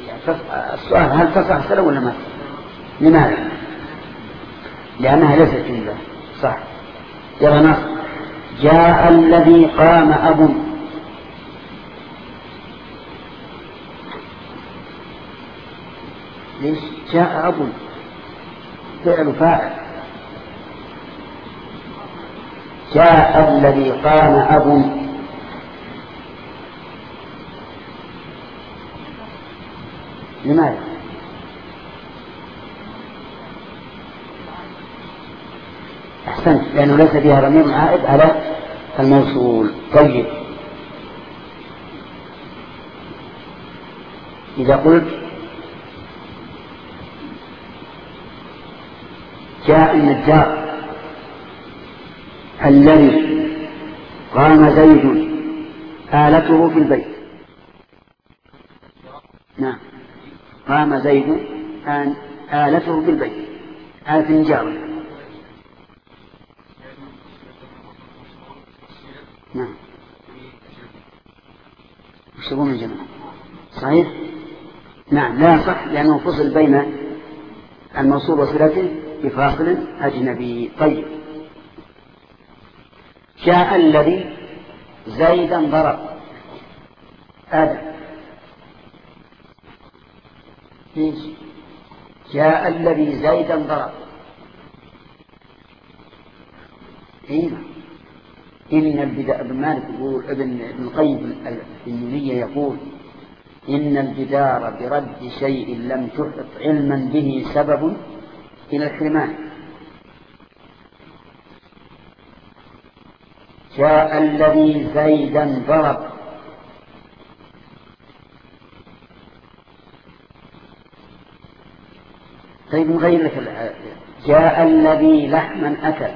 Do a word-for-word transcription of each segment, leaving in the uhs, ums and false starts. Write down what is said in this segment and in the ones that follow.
السؤال هل تصح سلة ولا ما؟ لماذا؟ لأنها ليست جملة. صح. يلا نص. جاء الذي قام أب. ليش جاء أب؟ فعل فاعل. جاء الذي قام أب. لماذا؟ أحسنت، لأنه ليس فيها ضمير عائد على الموصول. طيب إذا قلت جاء النجار الذي قام زيد آلته في البيت. نعم، قام زيد آن آلته بالبيت، آلة النجار. نعم، وشبه من جمع. صحيح. نعم، لا صح، لأنه فصل بين الموصول وصلته بفاصل أجنبي. طيب جاء الذي زيدا ضرب آدم. ليش جاء الذي زيدا ضرب؟ إيه؟ إن البداء ابن مالك يقول، ابن ابن القيم النونية يقول إن الجدار برد شيء لم تحط علما به سبب إلى الحرمان. جاء الذي زيدا ضرب. طيب نغير لك. جاء الذي لحما أكل.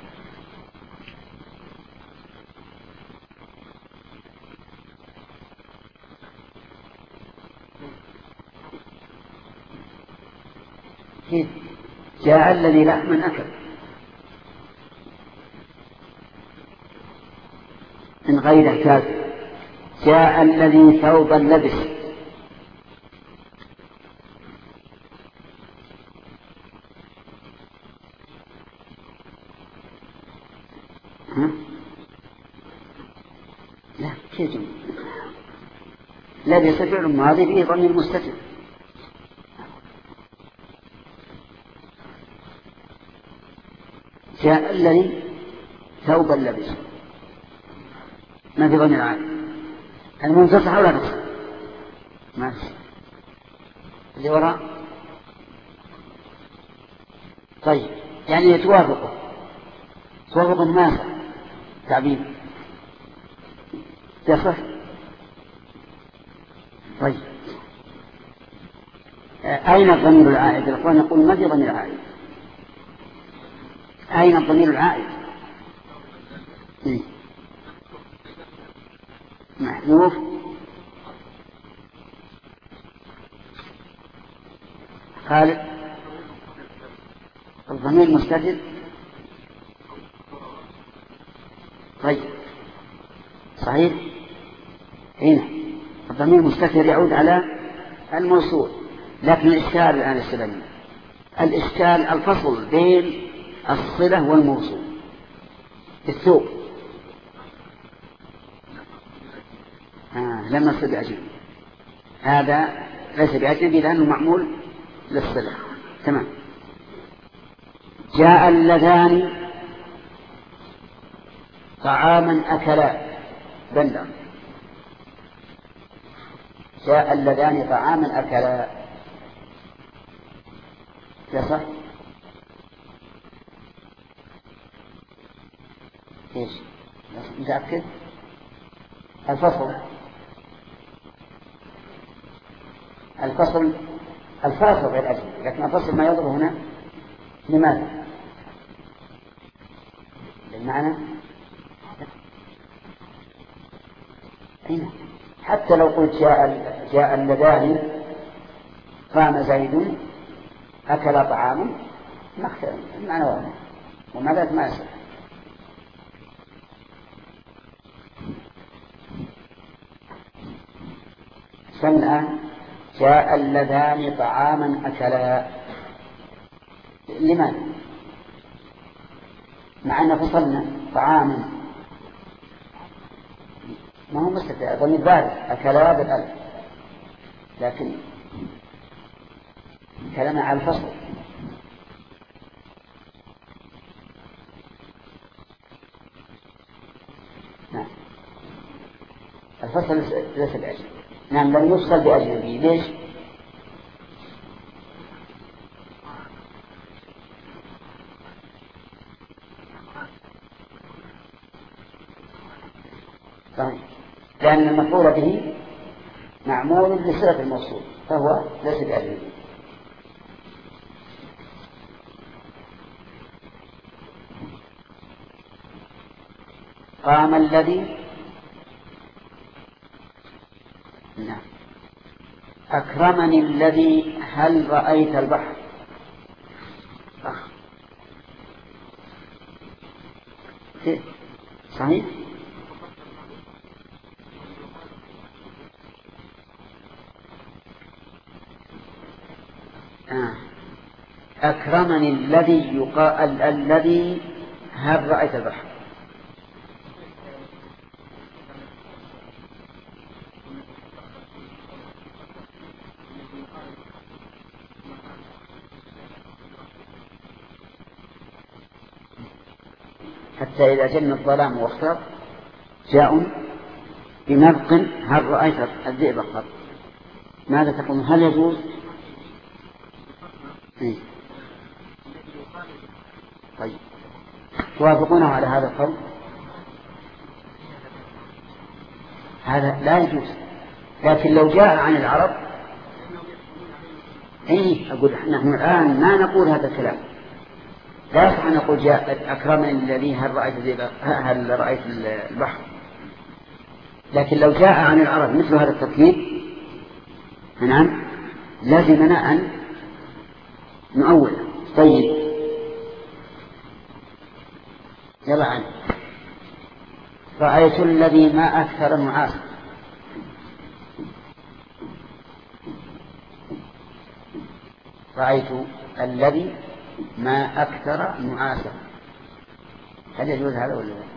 كيف جاء الذي لحما أكل؟ من غير احتاج. جاء الذي ثوبا لبس. ها؟ لا كيف لبس فعل ماضي فيه ضمير مستتر. جاء الذي ثوبا لبس ما في ضمير عائد. المنتصح ولا نصح؟ ما في اللي وراء. طيب يعني يتوافقه توافق الناس تعبير يصح. طيب أين الضمير العائد؟ الأخوان يقول ما في ضمير عائد. أين الضمير العائد؟ محذوف. خالد الضمير مستتر. طيب صحيح. هنا الضمير مستتر يعود على الموصول، لكن الإشكال الآن السلمي الإشكال الفصل بين الصلة والموصول. الثوب آه لم نصل بأجنبي، هذا ليس بأجنبي لأنه معمول للصلة. تمام. جاء اللذان طعاما أكلا بلغ. جاء اللذان طعاما أكلا يصح. ايش متأكد؟ الفصل الفصل الفاصل غير أجنبي، لكن الفصل ما يضر هنا. لماذا؟ بالمعنى هنا حتى لو قلت جاء جاء اللذان قام زيد أكل طعاما ما اختلف المعنى واحد وما ذات ما يصح. الآن جاء اللذان طعاما أكلا. لماذا؟ مع أن فصلنا طعاما ما هو مستفى أظن البارد أكلا بالألف، لكن كلامنا على الفصل. نعم الفصل ليس بأجل. نعم لم يفصل بأجنبي. ليش؟ صحيح، لأن المفعول به معمول لصلة الموصول فهو ليس بأجنبي. قام الذي. نعم. أكرمني الذي هل رأيت البحر. أخ. صحيح. آه. أكرمني الذي يقال الذي هل رأيت البحر. حتى إذا جن الظلام واختر جاءوا بمرق هل رأيت الذئب قط. ماذا تقول؟ هل يجوز؟ إيه؟ طيب توافقونه على هذا القول؟ هذا لا يجوز، لكن لو جاء عن العرب ايه أقول نحن الآن ما نقول هذا الكلام. لا يصح أن نقول جاء أكرمني الذي هل رأيت هل رأيت البحر، لكن لو جاء عن العرب مثل هذا التركيب نعم لازمنا أن نؤول. طيب يلا عنه. رأيت الذي ما أكثر نعاس. رأيت الذي ما أكثر نعاسا. هل يجوز هذا ولا لا؟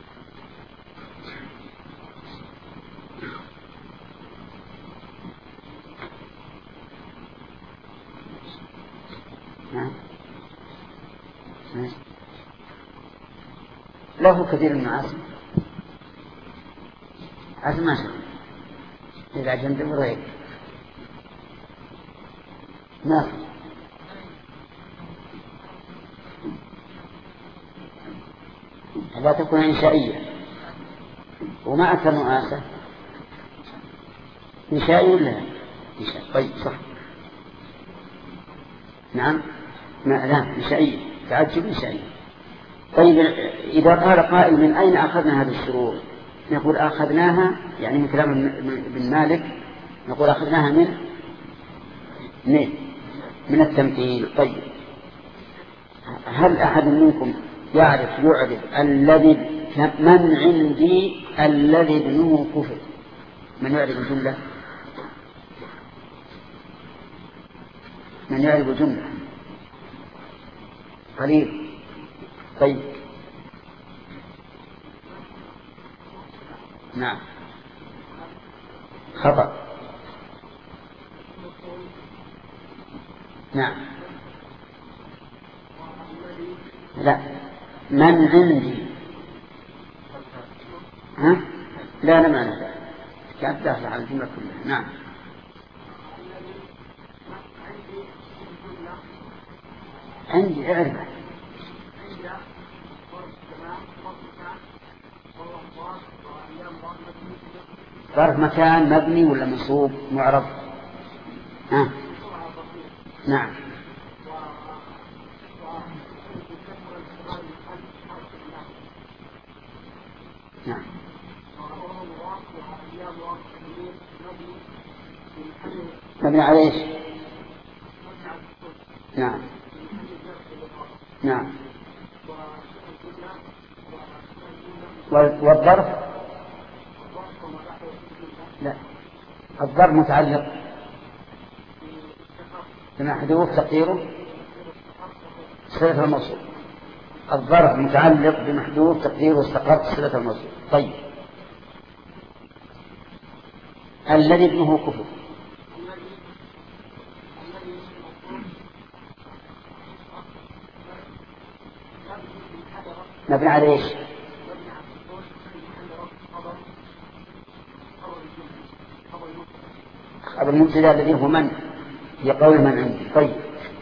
نعم له كثير من النعاس. هذا ما شاء إذا جنب وريك نعم. لا تكون إنشائية وما أكثر نعاسة. إنشائي ولا إنشائي؟ طيب صح. نعم ما لا إنشائية تعجب إنشائية. طيب إذا قال قائل من أين أخذنا هذه الشروط؟ نقول أخذناها يعني من كلام ابن مالك نقول أخذناها من من من التمثيل. طيب هل أحد منكم يعرف يعرف الذي من عندي الذي ابنه كفر؟ من يعرف الجملة؟ من يعرف الجملة؟ قليل. طيب نعم خطأ. نعم لا من عندي. ها لا لا ما لا كانت داخل على الجملة كلها. نعم عندي اعرف ظرف مكان مبني ولا منصوب معرب. ها نعم نعم مبني على ايش؟ نعم نعم والظرف لا الظرف متعلق بمحذوف تقديره صلة الموصول. الظرف متعلق بمحذوف تقديره استقرت صلة الموصول. طيب الذي ابنه كفر مبني على ايش؟ خبر المبتدا الذي هو من يقول من عندي. طيب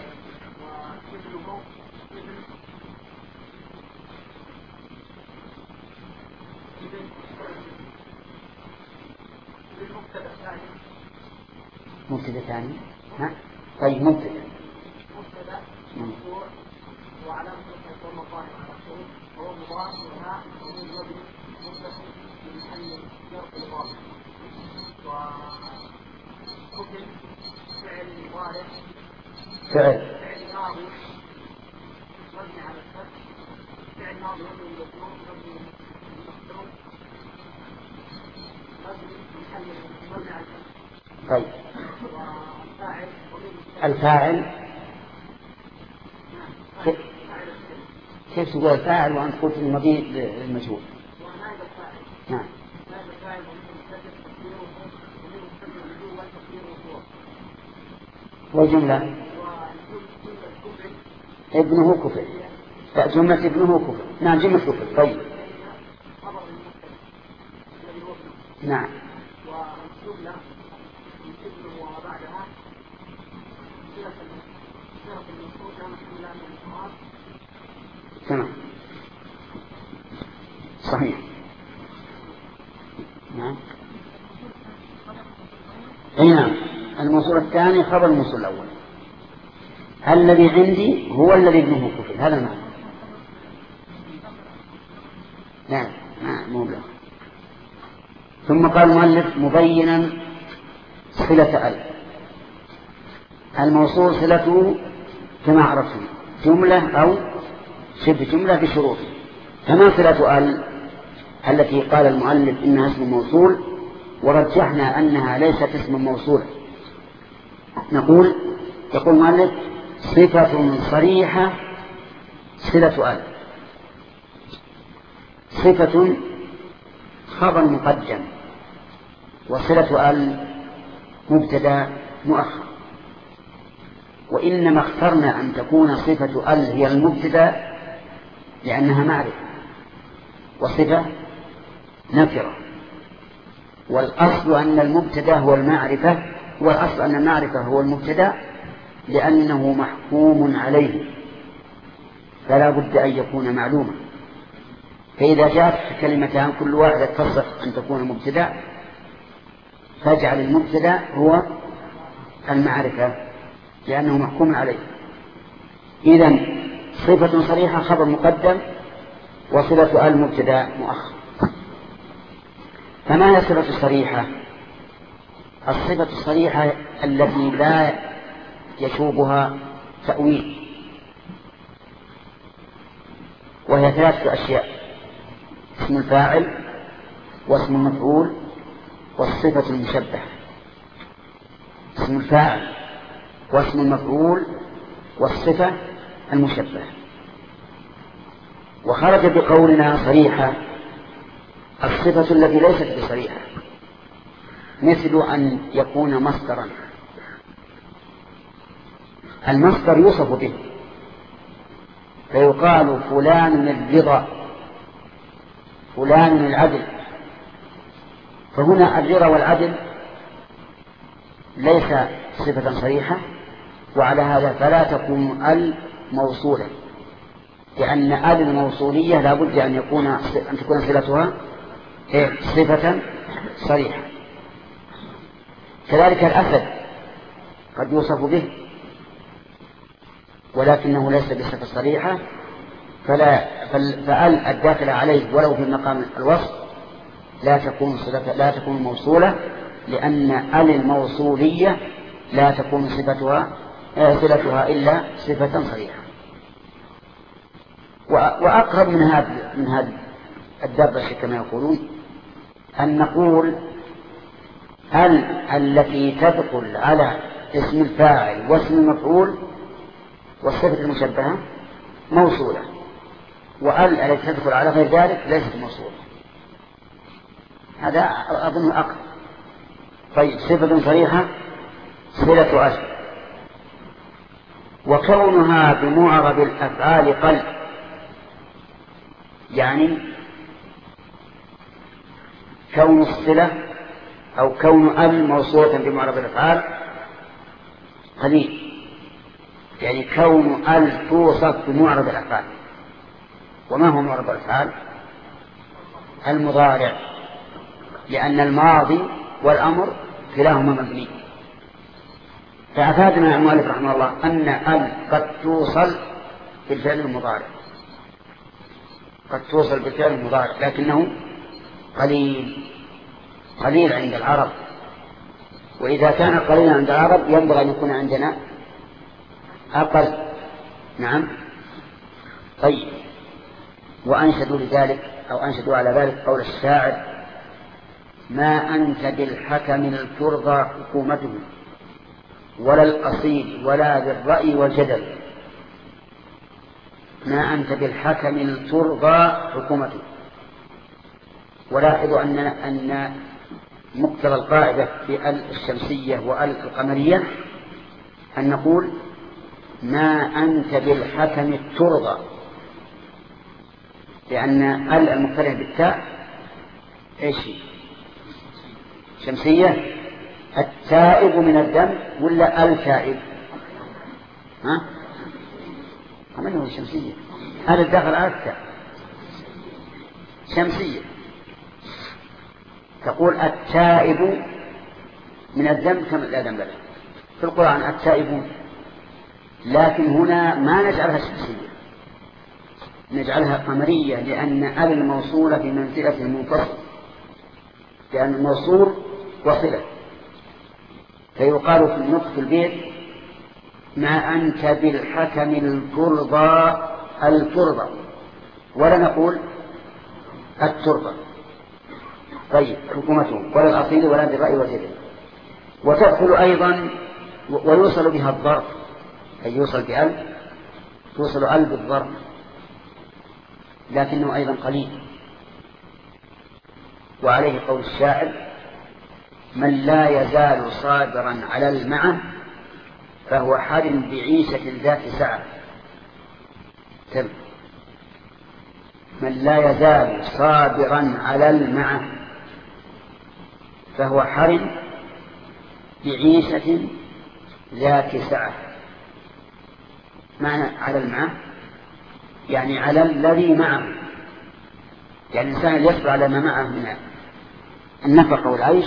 مبتدا ثاني. ها طيب مبتدا مبتدا مرفوع وعلامة رفعه الظاهر على طول وهو مضاف وهاء ومن وجه متصل بمحل جر الإضافة وحكم فعل مضارع فعل فعل ماضي مبني على الفتح فعل ماضي مبني للمجرور مبني للمقدور مبني محل مبني على الفتح. طيب الفاعل كيف تقول الفاعل وأنت قلت المضي للمجهول؟ نعم والجملة ابنه كفر. جملة ابنه كفر. نعم جملة كفر. طيب نعم تمام صحيح. نعم اي نعم الموصول الثاني خبر الموصول الأول. الذي عندي هو الذي ابنه كفر. هذا المعنى. نعم نعم مو بلا. ثم قال المؤلف مبينا صلة ال. الموصول صلته كما عرفتم جملة أو شبه جملة بشروط. فما صلة ال التي قال المؤلف إنها اسم موصول ورجحنا أنها ليست اسم موصول؟ نقول يقول المؤلف صفة صريحة صلة ال. صفة خبر مقدم وصلة ال مبتدا مؤخر. وإنما اخترنا أن تكون صفة ال هي المبتدا لأنها معرفة وصفة نكرة. والأصل أن المبتدا هو المعرفة والأصل أن المعرفة هو المبتدا لأنه محكوم عليه فلا بد أن يكون معلوما. فإذا جاءت كلمتان كل واحدة تصح أن تكون مبتدا فاجعل المبتدا هو المعرفة لأنه محكوم عليه. إذن صفة صريحة خبر مقدم وصلة المبتدا مؤخر. فما هي الصفة الصريحة؟ الصفة الصريحة التي لا يشوبها تأويل وهي ثلاثة أشياء: اسم الفاعل واسم المفعول والصفة المشبهة. اسم الفاعل واسم المفعول والصفة المشبهة. وخرج بقولنا صريحة الصفة التي ليست بصريحة مثل أن يكون مصدرا. المصدر يوصف به فيقال فلان الرضا فلان العدل. فهنا الرضا والعدل ليس صفة صريحة وعلى هذا فلا تكون ال موصولة لأن ال الموصولية لا بد أن يكون أن تكون صلتها صفة صريحة. كذلك الأسد قد يوصف به ولكنه ليس بصفة صريحة فلا فال الداخل عليه ولو في مقام الوصف لا تكون صفة لا تكون موصولة لأن ال الموصولية لا تكون صفتها صلتها إلا صفة صريحة. وأقرب من هذا من هذا الدرجة كما يقولون أن نقول ال التي تدخل على اسم الفاعل واسم المفعول والصفة المشبهة موصولة، وأل التي تدخل على غير ذلك ليست موصولة. هذا أظن أقل. طيب صفة صريحة صلة أجل، وكونها بمعرب الأفعال قل، يعني كون الصلة أو كون أل موصولة بمعرب الأفعال قليل، يعني كون أل توصف بمعرب الأفعال. وما هو معرب الأفعال؟ المضارع، لأن الماضي والأمر كلاهما مبني. فأفادنا المؤلف رحمه الله أن أل قد توصل بالفعل المضارع، قد توصل بالفعل المضارع، لكنه قليل قليل عند العرب، وإذا كان قليلا عند العرب ينبغي أن يكون عندنا أقل. نعم. طيب، وأنشدوا لذلك أو أنشدوا على ذلك قول الشاعر: ما أنت بالحكم الترضى حكومته ولا الأصيل ولا بالرأي والجدل. ما أنت بالحكم الترضى حكومته. ولاحظوا أن أن مقتضى القاعدة في ال الشمسية وال القمرية أن نقول ما أنت بالحكم الترضى، لأن ال المقترنة بالتاء ايش شمسية. التائب من الذنب ولا التائب؟ ها من هو الشمسية؟ هذا الداخل على التاء شمسية. تقول التائب من الذنب كما لا ذنب له في القرآن التائبون، لكن هنا ما نجعلها شمسية، نجعلها قمرية، لأن ال الموصولة في منزلة المنفصل، لأن الموصول وصلة. فيقال في النطق في البيت: ما أنت بالحكم الترضى الترضى، ولا نقول الترضى. طيب، حكومته ولا الأصيل ولا بالرأي والجدل. وتدخل أيضا ويوصل بها الظرف، أي يوصل بأل، توصل أل بالظرف، لكنه أيضا قليل. وعليه قول الشاعر: من لا يزال صابرا على المعه فهو حر بعيشة ذات سعة. من لا يزال صابرا على المعه فهو حر بعيشة ذات سعة. معنى على المعه يعني على الذي معه، يعني الإنسان اللي يصبر على ما معه من النفقة والعيش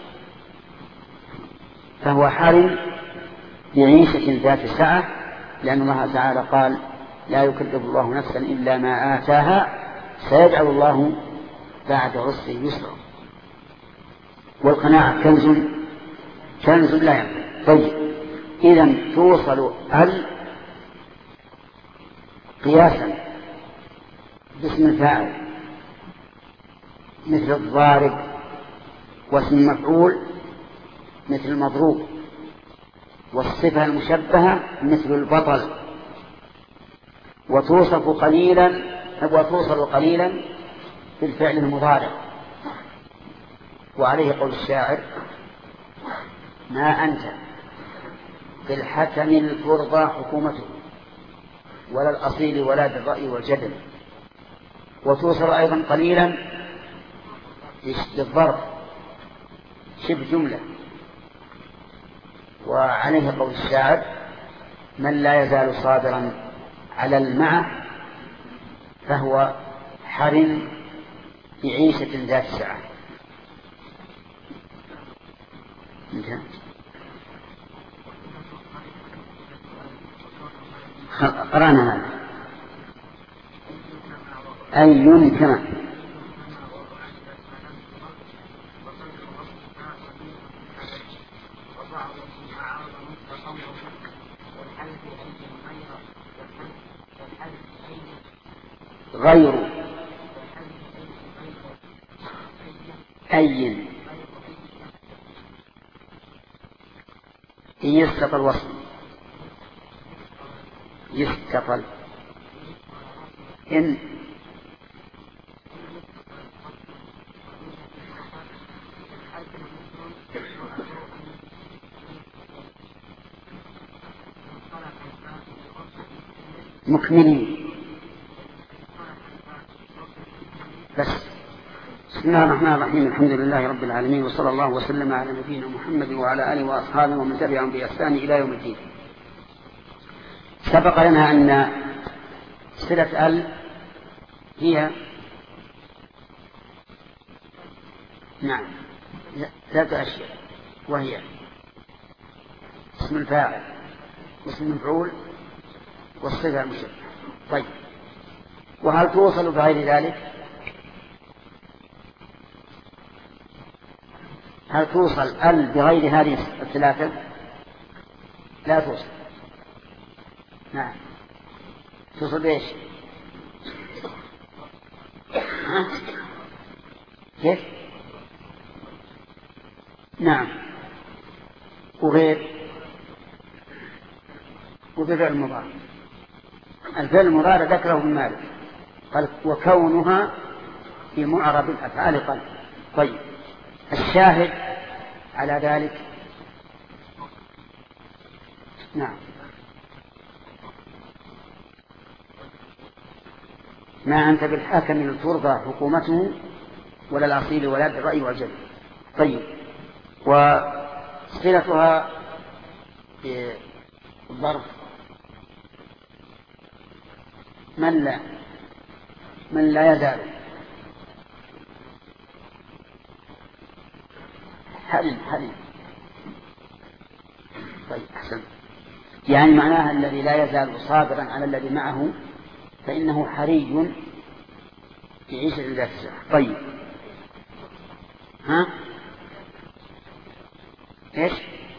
فهو حر بعيشة ذات سعة، لأن الله تعالى قال: لا يكلف الله نفسا إلا ما آتاها سيجعل الله بعد عسر يسرا. والقناعة كنز كنز لا ينفد. طيب، إذن توصل ال قياسا باسم الفاعل مثل الضارب، واسم المفعول مثل المضروب، والصفة المشبهة مثل البطل. وتوصف قليلا وتوصل قليلا في الفعل المضارع. وعليه قول الشاعر: ما أنت بالحكم الترضى حكومته ولا الأصيل ولا بالرأي والجدل. وتوصل أيضا قليلا بالظرف شبه جملة. وعليه قول الشاعر: من لا يزال صابرا على المعه فهو حر بعيشة ذات سعة. قرأنا هذا أي كما غير أي يستطل وصل يستطل إن مكملين بس. بسم الله الرحمن الرحيم. الحمد لله رب العالمين، وصلى الله وسلم على نبينا محمد وعلى آله وأصحابه ومن تبعهم بإحسان إلى يوم الدين. سبق لنا أن صلة ال هي نعم ثلاث أشياء، وهي اسم الفاعل واسم المفعول والصفة المشبهة. طيب، وهل توصل بغير ذلك؟ هل توصل ال بغير هذه الثلاثة؟ لا توصل. نعم توصل بإيش؟ ها؟ كيف؟ نعم وغير وبفعل المضارع. الفعل المضارع ذكره ابن مالك قال وكونها في معرب الأفعال قلب. طيب، الشاهد على ذلك نعم ما أنت بالحاكم لترضى حكومته ولا الأصيل ولا الرأي والجد. طيب، وصلتها بالظرف من لا من لا يزال حل حل. طيب أحسن، يعني معناها الذي لا يزال صابرا على الذي معه فإنه حري يعيش ذات الساعة. طيب، ها ايش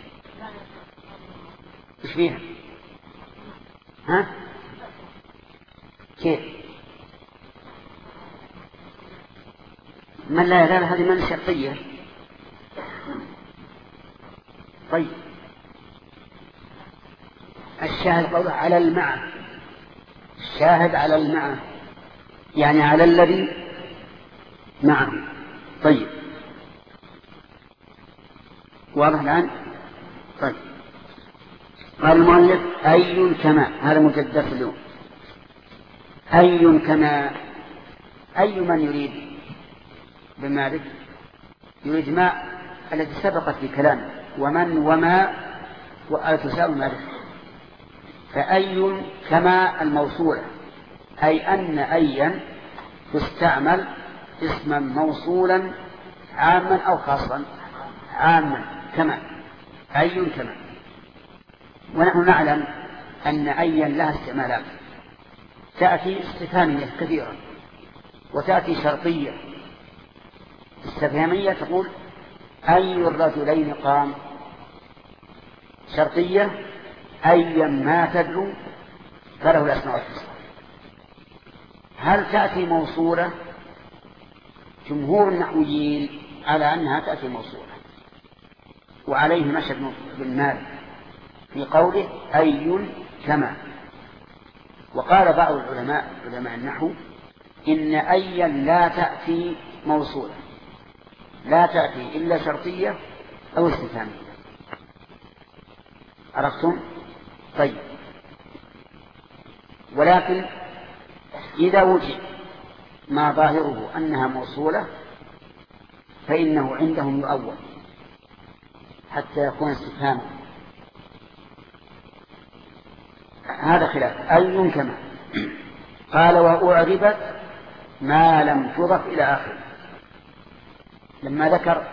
ايش فيها؟ ها كيف من لا يزال؟ هذه من شرطية. طيب، الشاهد قوله على المعنى، الشاهد على المعنى يعني على الذي معه. طيب، واضح الآن؟ طيب، قال المؤلف أي كما، هذا مجدد اليوم. أي كما، أي من يريد بمالك؟ يريد ما الذي سبقت في كلامه، ومن وما وتساوي مالك. فأي كما الموصولة، أي أن أيا تستعمل اسما موصولا عاما أو خاصا. عاما كما، أي كما. ونحن نعلم أن أيا لها استعمالات، تأتي استفهامية كثيرا وتأتي شرطية. استفهامية تقول أي الرجلين قام، شرطية أيا ما تدعو فله الأسماء الحسنى. هل تأتي موصولة؟ جمهور النحويين على أنها تأتي موصولة، وعليه مشى بن مالك في قوله أي كما. وقال بعض العلماء علماء النحو إن أيا لا تأتي موصولة، لا تأتي إلا شرطية أو استفهامية. عرفتم؟ طيب، ولكن إذا وجد ما ظاهره أنها موصولة فإنه عندهم يؤول حتى يكون استفهاما. هذا خلاف أي كما. قال وأعربت ما لم تضف إلى آخر. لما ذكر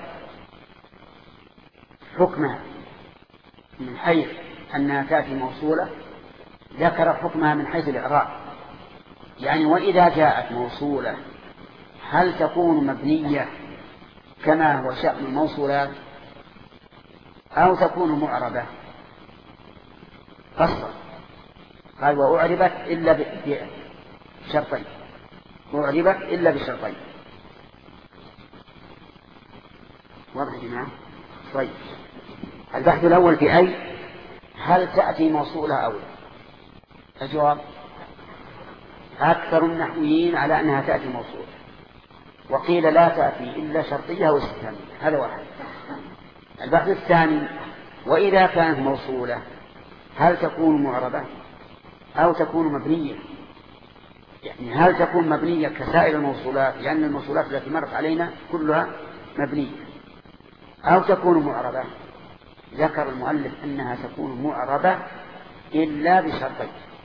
حكمها من حيث أنها تأتي موصولة ذكر حكمها من حيث الإعراب، يعني وإذا جاءت موصولة هل تكون مبنية كما هو شأن الموصولات أو تكون معربة؟ فصل قال وأعربت إلا بشرطين، أعربت إلا بشرطين. واضح يا جماعة؟ طيب، البحث الأول في أي هل تأتي موصولة أو لا؟ الجواب أكثر النحويين على أنها تأتي موصولة، وقيل لا تأتي إلا شرطية أو استفهامية. هذا واحد. البحث الثاني: وإذا كانت موصولة هل تكون معربة أو تكون مبنية؟ يعني هل تكون مبنية كسائر الموصولات، لأن يعني الموصولات التي مرت علينا كلها مبنية، أو تكون معربة؟ ذكر المؤلف أنها تكون معربة إلا بشرطين.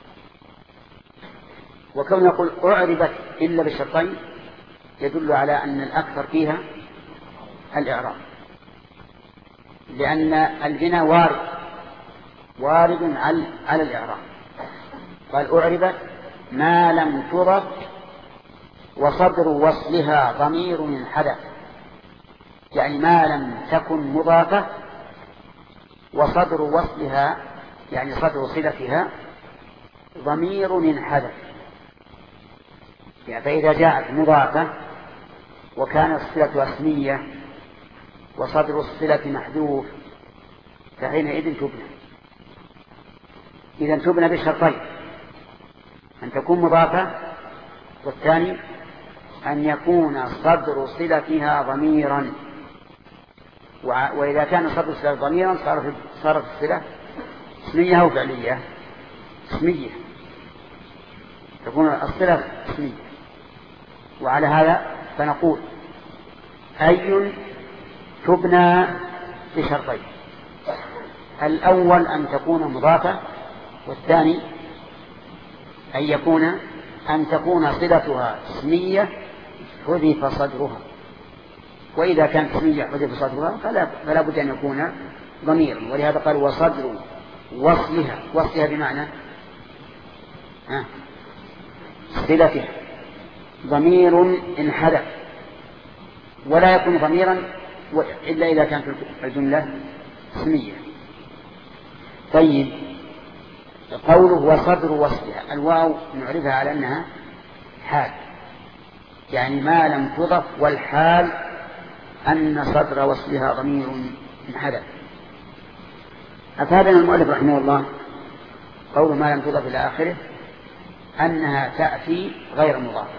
وكون يقول أعربت إلا بشرطين يدل على أن الأكثر فيها الإعراب، لأن البناء وارد وارد على الإعراب. قال أعربت ما لم تضف وصدر وصلها ضمير انحدث، يعني ما لم تكن مضافة وصدر وصلها يعني صدر صلتها ضمير انحدث. يعني فإذا جاءت مضافة وكانت الصلة اسمية وصدر الصلة محذوف فحينئذ تبنى. إذن تبنى بشرطين: أن تكون مضافة، والثاني أن يكون صدر صلتها ضميرا. وإذا كان صدر الصلة ضميرا صارت الصلة اسمية أو فعلية؟ اسمية، تكون الصلة اسمية. وعلى هذا فنقول أي تبنى بشرطين: الأول أن تكون مضافة، والثاني أن يكون أن تكون صلتها اسمية حذف صدرها. وإذا كانت اسمية حذف صدرها فلا, فلا بد أن يكون ضميرا. ولهذا قال وصدر وصلها، وصلها بمعنى صلتها ضمير انحدث، ولا يكون ضميرا إلا إذا كانت الجملة اسمية. طيب، قوله وصدر وصلها، الواو نعرفها على أنها حال، يعني ما لم تضف، والحال أن صدر وصلها ضمير انحدث. أفادنا المؤلف رحمه الله قوله ما لم تضف إلى آخره أنها تأتي غير مضافة،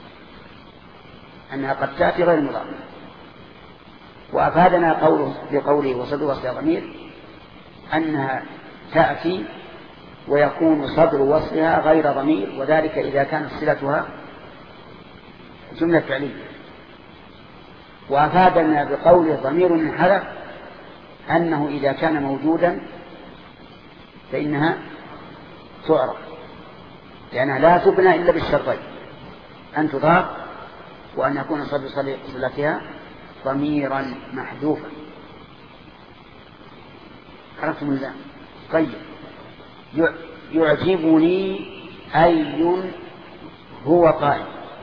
أنها قد تأتي غير مضافة. وأفادنا قوله بقوله وصدر وصلها ضمير أنها تأتي ويكون صدر وصلها غير ضمير، وذلك إذا كانت صلتها جملة فعلية. وأفادنا بقوله ضمير انحدث أنه إذا كان موجودا فإنها تعرف، لأنها لا تبنى إلا بالشرطين: أن تضاف وأن يكون صدر صلتها ضميرا محذوفا. عرفتم الله؟ طيب، يعجبني أي هو قائم.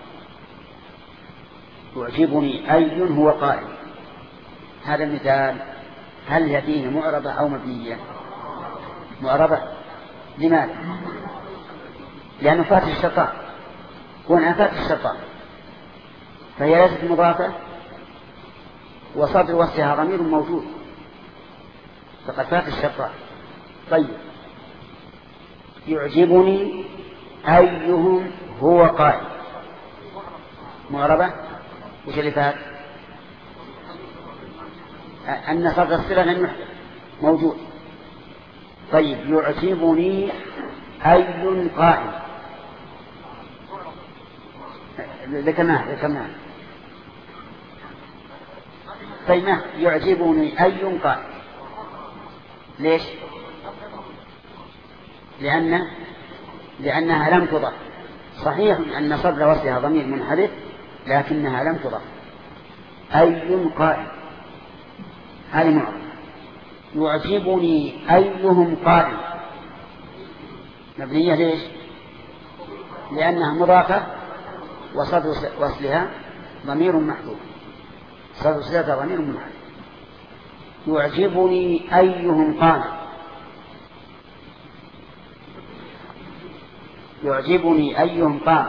يعجبني أي هو قائم، هذا المثال هل يأتيه معربة أو مبنية؟ معربة. لماذا؟ لأنه فات الشرطان، هنا فات الشرطان، فهي ليست مضافة وصدر وصلها ضمير موجود، فقد فات الشرطان. طيب، يعجبني أيهم هو قائم، معربة. وش اللي فات؟ أن صدر الصلة لم يحدث موجود. طيب، يعجبني أي قائم، ذكرناه ذكرناه. طيب، ما يعجبني أي قائم؟ ليش؟ لأن لأنها لم تضف. صحيح أن صدر وصلها ضمير منحدث لكنها لم تضف. أي قائم هذه معرفة. يعجبني أيهم قائم مبنية. ليش؟ لأنها مضافة وصدر وصلها ضمير محذوف، صدر وصلها ضمير محذوف. يعجبني أيهم قائم، يعجبني أيهم قائم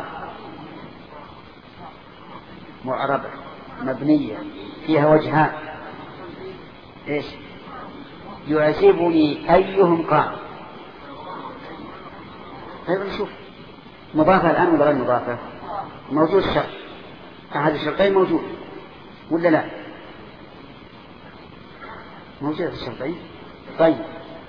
معربة مبنية فيها وجهان. إيش؟ يعجبني أيهم قائم. طيب نشوف مضافة الآن ولا غير مضافة؟ موجود شرط، أحد الشرطين موجود ولا لا؟ موجود الشرطين. طيب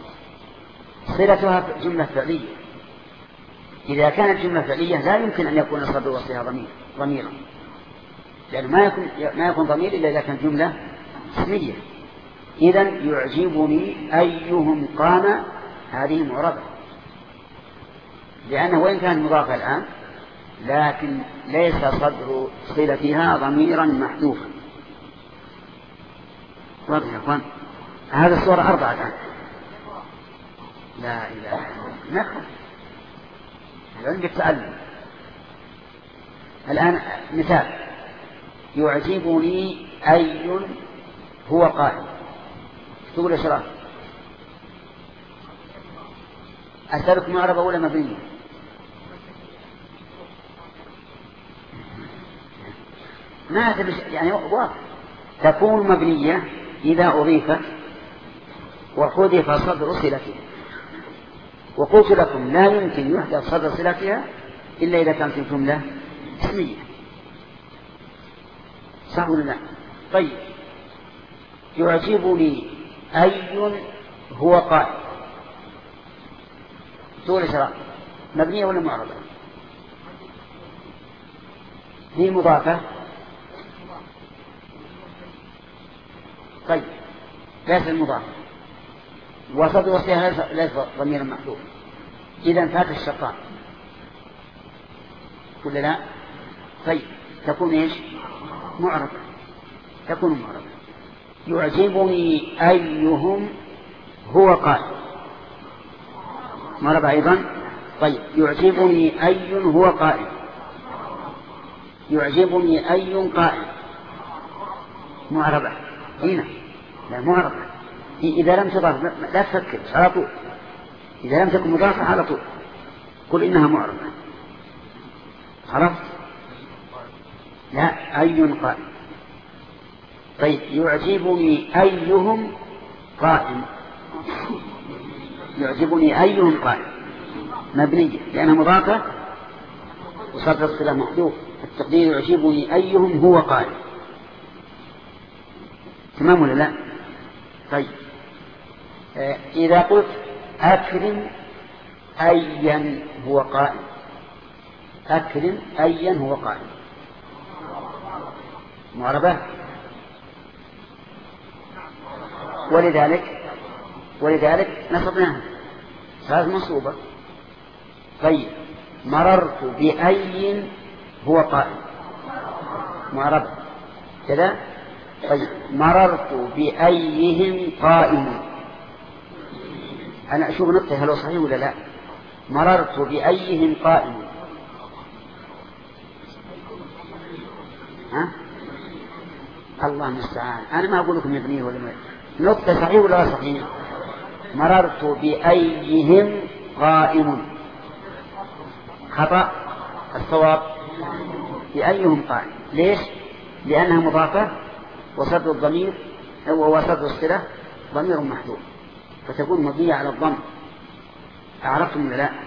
صلتها جملة فعلية. إذا كانت جملة فعلية لا يمكن أن يكون صدر وصلها ضمير ضميرا، لأنه ما يكون ما يكون ضمير إلا إذا كانت جملة اسمية. إذن يعجبني أيهم قام هذه معربة، لأنه وإن كان مضافة الآن لكن ليس صدر صلتها ضميرا محذوفا. واضح يا أخوان؟ هذه الصورة أربعة الآن. لا إله إلا الله. نفهم العلم بالتعلم. الآن مثال: يعجبني أي هو قائم. تقول إشراف. أسألك معربة ولا مبنية؟ ما يعني واضح. تكون مبنية إذا أضيفت وحذف صدر صلتها. وقلت لكم لا يمكن يحدث صدر صلتها إلا إذا كانت الجملة اسمية. صح ولا لا؟ طيب يعجبني أي هو قائم. تقول إشراف مبنية ولا معربة؟ هي مضافة. طيب ليس المضافة وصدر وصلها ليس ضميرا محذوف، إذا فات الشرطان ولا لا؟ طيب تكون إيش؟ معربة. تكون معربة. يعجبني أيهم هو قائم. معربة أيضا. طيب يعجبني أي هو قائم. يعجبني أي قائم. معربة. هنا لا معربة. إذا لم تضاف لا تفكر على طول. إذا لم تكن مضافة على طول قل إنها معربة. عرفت؟ لا أي قائم. طيب يعجبني أيهم قائم. يعجبني أيهم قائم مبنية لأنها مضافة وصدر الصلة محذوف. التقدير يعجبني أيهم هو قائم. تمام ولا لا؟ طيب آه إذا قلت أكرم أيا هو قائم. أكرم أيا هو قائم. معربة. ولذلك ولذلك نصبناها صارت منصوبة. طيب مررت بأي هو قائم. معربة كذا. طيب مررت بأيهم قائم. أنا أشوف نقطة هل هو صحيح ولا لا؟ مررت بأيهم قائم. ها؟ الله المستعان. أنا ما أقول لكم يبنيه ولا ما نقطة صحيح ولا صحيح؟ مررت بأيهم قائم. خطأ. الصواب بأيهم قائم. ليش؟ لأنها مضافة وصدر الضمير وصدر الصلة ضمير محذوف فتكون مبنية على الضم. أعرفتم ولا لا؟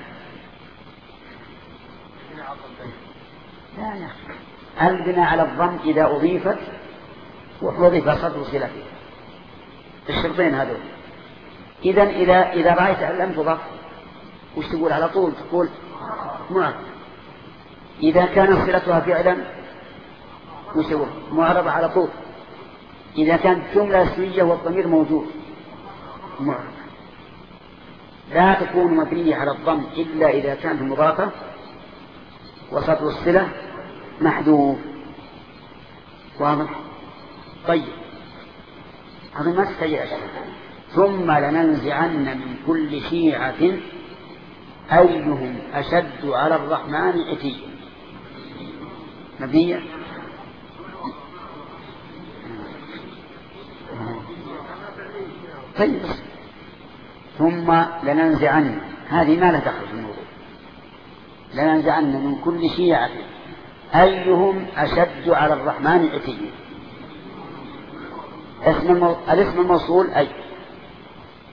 لا لا البناء على الضم إذا أضيفت وحذف صدر صلتها. الشرطين هذول. إذن إذا إذا رأيت أن لم تضف وش تقول على طول؟ تقول معرب. إذا كانت صلتها فعلا وش تقول؟ معربة على طول. إذا كانت جملة اسمية والضمير موجود معرب. لا تكون مبنية على الضم إلا إذا كانت مضافة وصدر الصلة محذوف. واضح؟ طيب هذا ما تستطيع أشياء. ثم لننزعن من كل شيعة أيهم أشد على الرحمن عتيا. مبنية. طيب ثم لننزعن هذه ما لا تخرج من الموضوع. لننزعن من كل شيعة أيهم أشد على الرحمن عتيا. اسم المو... الاسم الموصول أي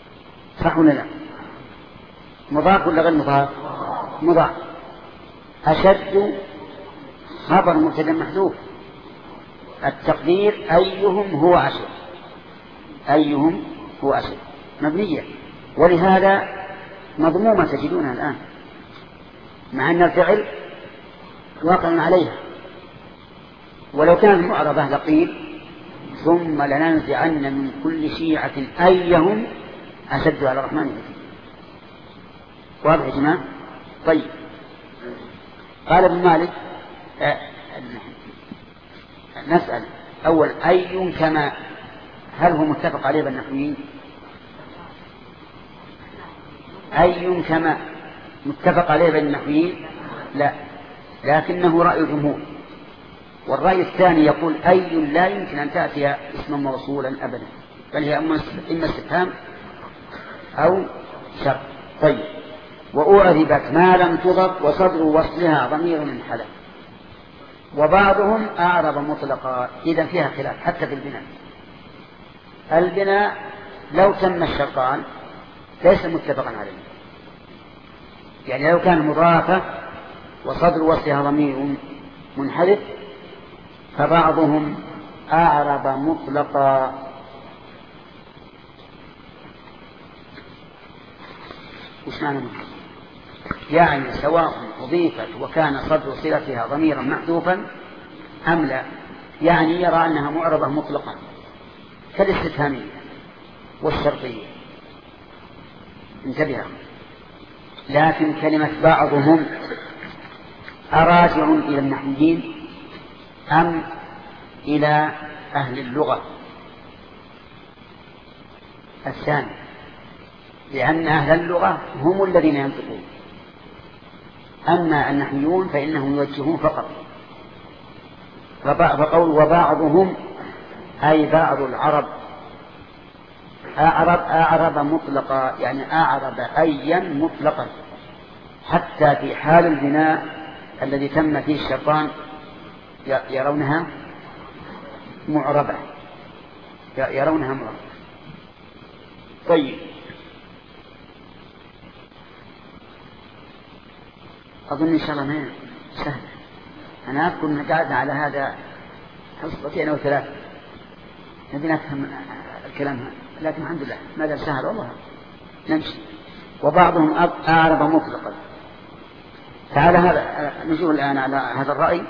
صح ولا لا؟ مضاف ولا غير مضاف؟ مضاف. أشد خبر مبتدأ محذوف، التقدير أيهم هو أشد، أيهم هو أشد مبنية، ولهذا مضمومة تجدونها الآن مع أن الفعل واقع عليها. ولو كانت معربة لقيل ثم لننزعن من كل شيعة أيهم أشد على الرحمن الرحيم. واضح يا جماعة؟ طيب، قال ابن مالك آه نسأل أول أي كما، هل هو متفق عليه بالنحويين؟ أي كما متفق عليه بالنحويين؟ لا، لكنه رأي الجمهور. والرأي الثاني يقول أي لا يمكن أن تأتي اسما موصولا أبدا، بل هي إما استفهام أو شرط. طيب، وأعربت ما لم تضف وصدر وصلها ضمير منحلى، وبعضهم أعرب مطلقا. إذا فيها خلاف حتى في البناء. البناء لو تم الشرطان ليس متفقا عليه، يعني لو كان مضافة وصدر وصلها ضمير منحرف فبعضهم أعرب مطلقا. وش معنى مطلق؟ يعني سواء أضيفت وكان صدر صلتها ضميرا محذوفا أم لا، يعني يرى أنها معربة مطلقا كالاستفهامية والشرطية. انتبه. لكن كلمة بعضهم أراجع إلى النحويين أم إلى أهل اللغة؟ الثاني، لأن أهل اللغة هم الذين ينطقون، أما النحويون فإنهم يوجهون فقط. فقول وبعضهم أي بعض العرب أعرب أعرب مطلقا، يعني أعرب أيا مطلقا، حتى في حال البناء الذي تم فيه الشيطان يرونها معربة، يرونها معربة. طيب، أظن إن شاء الله ما سهل. أنا أذكر أن قاعدنا على هذا حصتين أو ثلاثة نبي نفهم الكلام هذا، لكن الحمد لله ماذا سهل والله نمشي. وبعضهم أعرب مطلقا. تعال هذا نجول الآن على هذا الرأي.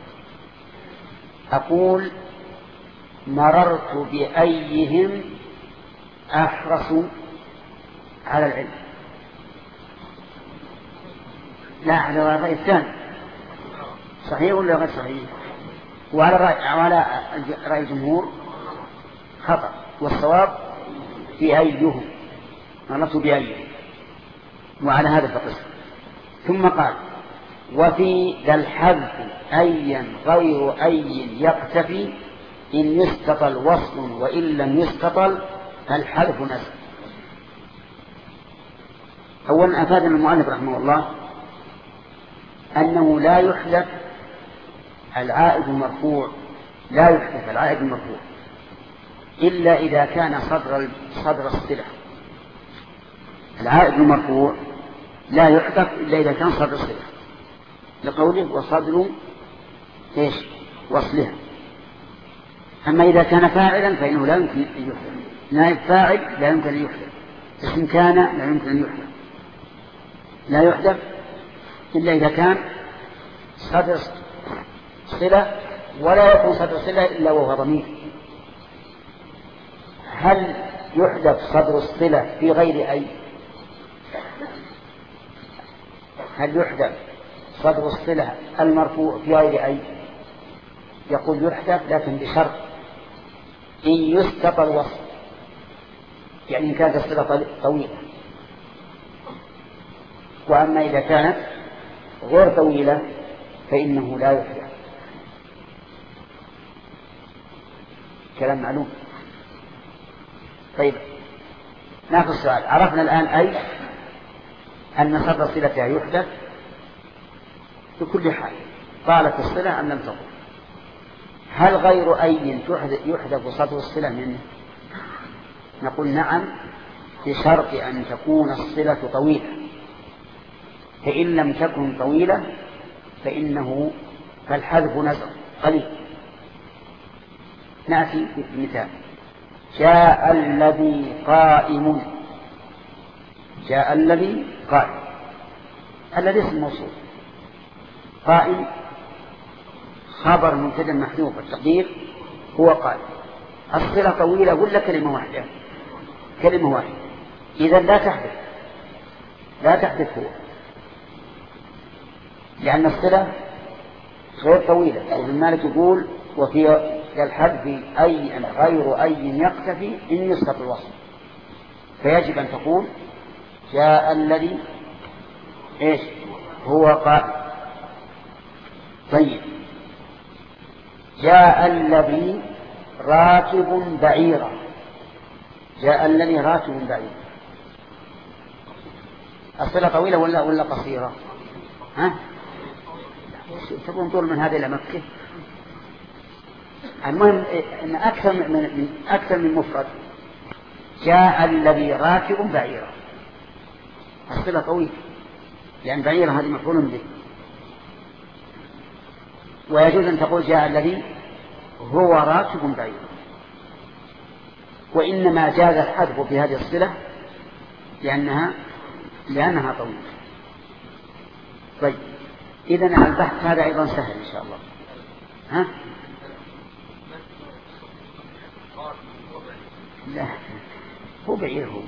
أقول مررت بأيهم أحرص على العلم. لا، على الرأي الثاني صحيح ولا غير صحيح؟ وعلى رأي, على رأي الجمهور خطأ، والصواب بأيهم، مررت بأيهم، وعلى هذا فقس. ثم قال وفي ذا الحذف أيا غير أي يقتفي إن يستطل وصل وإن لم يستطل فالحذف نسب. أولا أفادنا المؤلف رحمه الله أنه لا يحذف العائد المرفوع، لا يحذف العائد المرفوع إلا إذا كان صدر صدر الصلة. العائد المرفوع لا يحذف إلا إذا كان صدر الصلة، لقوله وصدر إيش وصلها. أما إذا كان فاعلا فإنه لا يمكن أن يحذف، نائب فاعل لا يمكن أن يحذف، اسم كان لا يمكن أن يحذف، لا يحذف إلا إذا كان صدر صلة، ولا يكون صدر صلة إلا وهو ضمير. هل يحذف صدر الصلة في غير أي؟ هل يحذف صدر الصلة المرفوع في غير أي؟ يقول يحذف لكن بشرط إن يستطل الوصف، يعني إن كانت الصلة طويلة. وأما إذا كانت غير طويلة فإنه لا يحذف. كلام معلوم. طيب، ناخذ السؤال. عرفنا الآن أي أن صدر صلتها يحذف بكل حال، طالت الصلة أم لم تطل. هل غير أي يحذف صدر الصلة منه؟ نقول نعم، بشرط أن تكون الصلة طويلة، فإن لم تكن طويلة فإنه فالحذف نزر قليل. نأتي بمثال: جاء الذي قائم. جاء الذي قائم، الذي اسم موصول، قائم خبر مبتدأ محذوف، التقدير هو قائم. الصلة طويلة ولا كلمة واحدة؟ كلمة واحدة. إذا لا تحدث لا تحدث هو، لأن الصلة غير طويلة. وابن مالك يقول: وفي الحذف أي غير أي يقتفي إن يسقط الوصف، فيجب أن تقول: جاء الذي إيش هو قائم. طيب: جاء الذي راكب بعيرا. جاء الذي راكب بعيرا، الصلة طويلة ولا ولا قصيرة؟ ها؟ تكون طول من هذه إلى مكة. المهم إن أكثر من أكثر من مفرد. جاء الذي راكب بعيرا، الصلة طويلة، لأن بعيرا هذه مفعول به. ويجوز أن تقول: جاء الذي هو راكب بعيرا. وإنما جاز الحذف في هذه الصلة لأنها لأنها طويلة. طيب، إذن البحث هذا أيضا سهل إن شاء الله. ها؟ لا، هو بعير. هو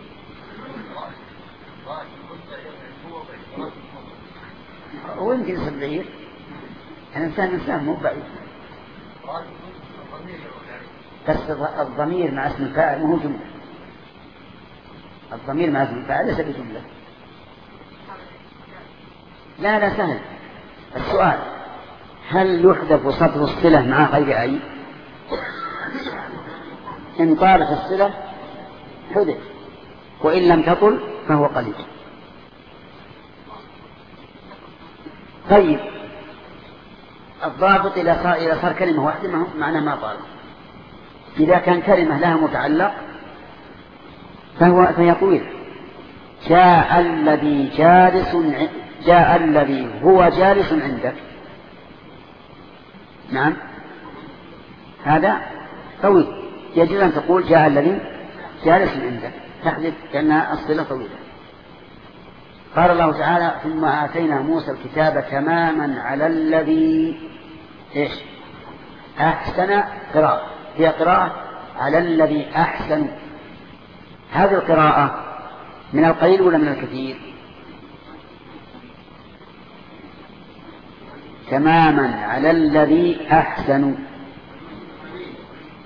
هو يمكن يصير بعير. الإنسان إنسان مو بعير، بس الضمير مع اسم الفاعل مو جملة. الضمير مع اسم الفاعل ليس بجملة. لا لا سهل. السؤال: هل يحذف صدر الصلة مع غير أي؟ إن طالت الصلة حذف، وإن لم تطل فهو قليل. طيب، الضابط إذا صار إذا صار كلمة واحدة معناه ما طال. إذا كان كلمة لها متعلق فهو فهي طويلة. جاء الذي جالس جاء الذي هو جالس عندك. نعم، هذا طويل. يجب أن تقول: جاء الذي جالس عندك، تحذف لأن الصلة طويلة. قال الله تعالى: ثم آتينا موسى الكتاب تماما على الذي إيش أحسن قراءة. هي قراءة على الذي أحسن. هذه القراءة من القليل ولا من الكثير؟ تماما على الذي أحسن.